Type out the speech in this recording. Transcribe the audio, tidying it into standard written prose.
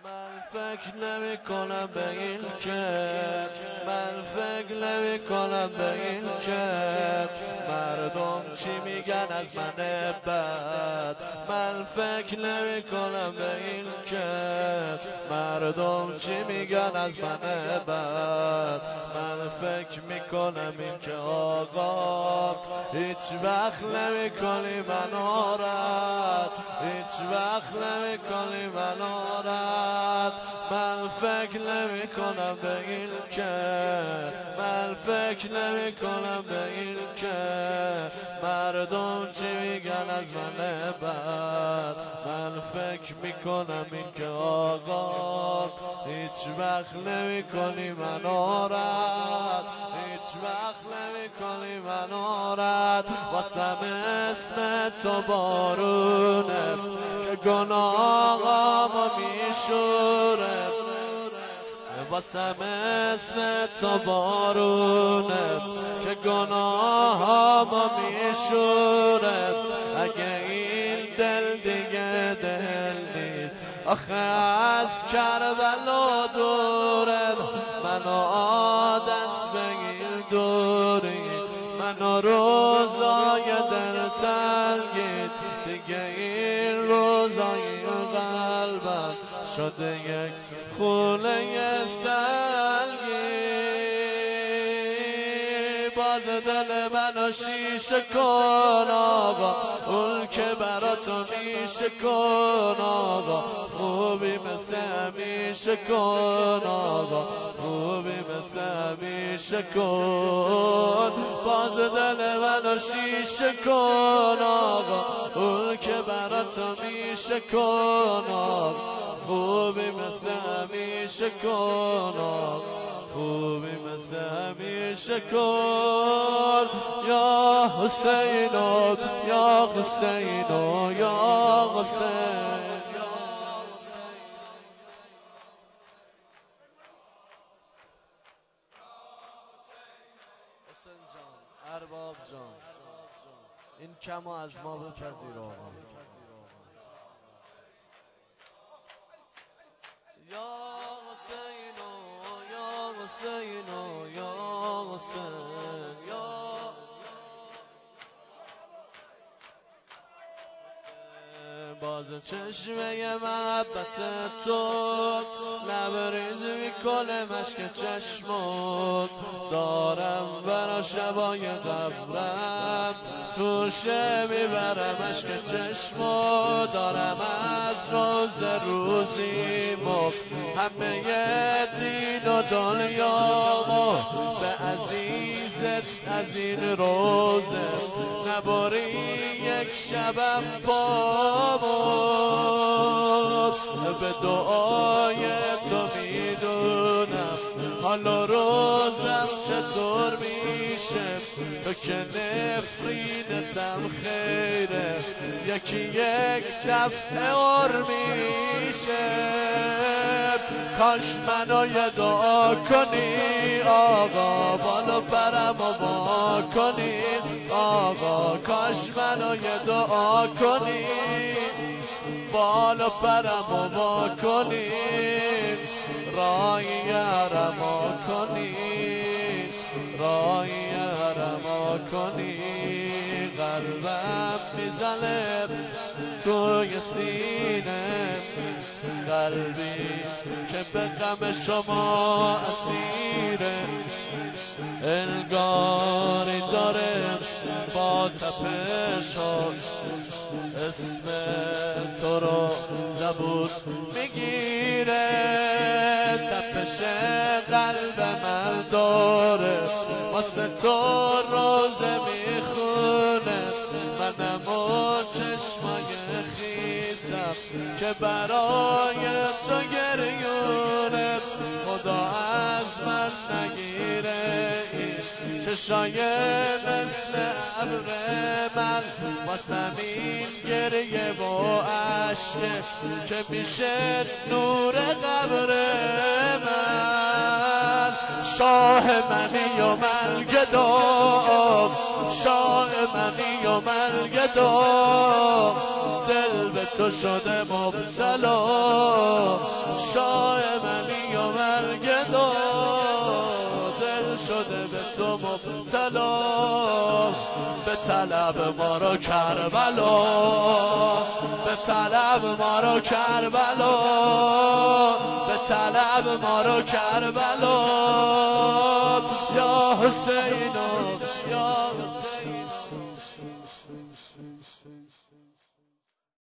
فکر نمی کنم به این که فکر نمی کنم به این که مردم چی میگن از من بد. فکر نمی کنم به این که مردم چی میگن از من بد. فکر میکنم این که آقا هیچ وقت نمی کنی منو رد، هیچ وقت نمی کنی منو رد. فکر نمی کنم به این که فکر نمی کنم به این که مردم چی میگن از من بد. فکر میکنم این که آقا هیچ وقت نمی کنی منو رد، هیچ وقت نمی کنی منو رد. واسم اسم تو بارونه که گناهامو میشوره، واسم اسم تو بارونه که گناهامو میشوره. اگه این دل دیگه دل نیست آخه از کربلا دوره، منو عادت بگیر دوری، منو روزای دل تنگید دیگه. این روزای قلبم شده یک خونه سنگی. باز دل منو شیشه کن آقا، اون که برا تو میشه کن آقا. خوبی مثل همیشه کن آقا، خوبی مثل همیشه کن. باز دل منو شیشه کن آقا، اون که برا تو میشه کن آقا. خوبی مثل همیشه کن آقا، خوبی مثل همیشه کن. یا حسینو یا حسینو یا حسین. حسین جان، ارباب جان، این کمو از ما بپذیر آقا. یا حسینو یا حسینو یا حسین یا باز چشمه محبت تو لبریز میکنه مشک چشمات. دارم برا شبای قبرم توشه میبرم عشق چشمات. دارم از روز روزی همه دین و دنیامو به عزیزت از این روزه نباری یک شبم پامو. به دعای تو میدونم حال و روزم چطور میشه، تو که نفرینتم خیره یکی یک دفعه اور میشه. کاش منو یه دعا کنی آقا، بالو برم و با کنی آقا. کاش منو یه دعا کنی، بالو برم و با کنی، رای رما کنی، رای رما کنی. قلبم میزنه توی سینه، قلبی که به غم شما اسیره. انگاری داره با تپشات اسم تو رو زبون میگیره. تپش قلب من داره واسه تو روزه میخونه. منم و چشمای خیسم که برای تو گریونه. خدا از من نگیره چشای مثل ابر من، واسم این گریه و عشق که میشه نور قبر من. شاه منی و من گدام، شاه منی و من گدام، دل به تو شده مبتلا، شاه منی و من گدام، دل شده به تو مبتلا، به طلب ما رو کربلا، به طلب ما رو کربلا، به طلب ما رو کربلا، یا حسین